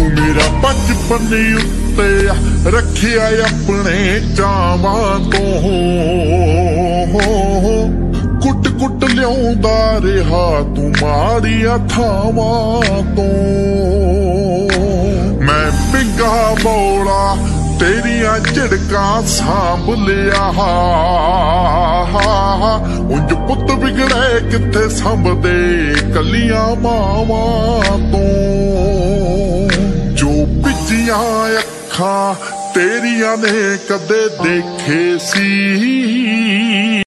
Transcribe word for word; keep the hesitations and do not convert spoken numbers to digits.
मेरा बचपन उत्ते रखिया अपने चावां तो कुट कुट लियाउंदा रहा तू माड़िया थावां तो। मैं पिंगा बौला तेरिया झिड़कां सांभ लिया उंज पुत बिगड़े किथे संभदे कलियां मावां तो। जो पिजियां अखां तेरिया ने कदे देखे सी